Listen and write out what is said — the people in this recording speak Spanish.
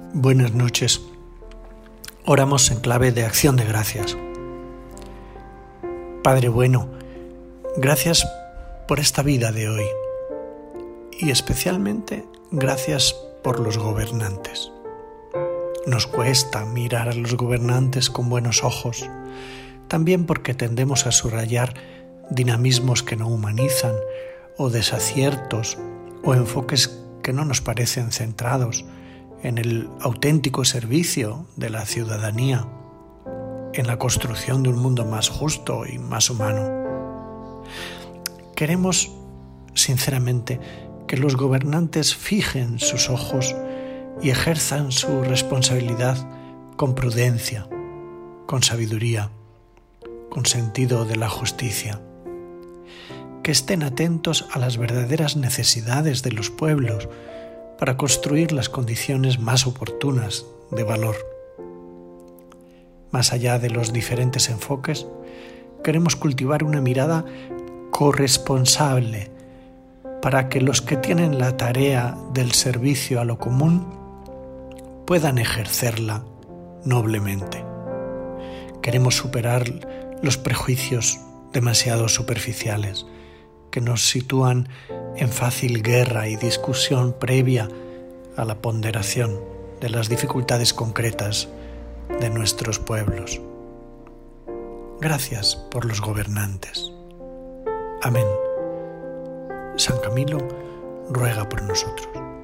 Buenas noches. Oramos en clave de acción de gracias. Padre bueno, gracias por esta vida de hoy y especialmente gracias por los gobernantes. Nos cuesta mirar a los gobernantes con buenos ojos, también porque tendemos a subrayar dinamismos que no humanizan o desaciertos o enfoques que no nos parecen centrados en el auténtico servicio de la ciudadanía, en la construcción de un mundo más justo y más humano. Queremos, sinceramente, que los gobernantes fijen sus ojos y ejerzan su responsabilidad con prudencia, con sabiduría, con sentido de la justicia. Que estén atentos a las verdaderas necesidades de los pueblos para construir las condiciones más oportunas de valor. Más allá de los diferentes enfoques, queremos cultivar una mirada corresponsable para que los que tienen la tarea del servicio a lo común puedan ejercerla noblemente. Queremos superar los prejuicios demasiado superficiales que nos sitúan en fácil guerra y discusión previa a la ponderación de las dificultades concretas de nuestros pueblos. Gracias por los gobernantes. Amén. San Camilo ruega por nosotros.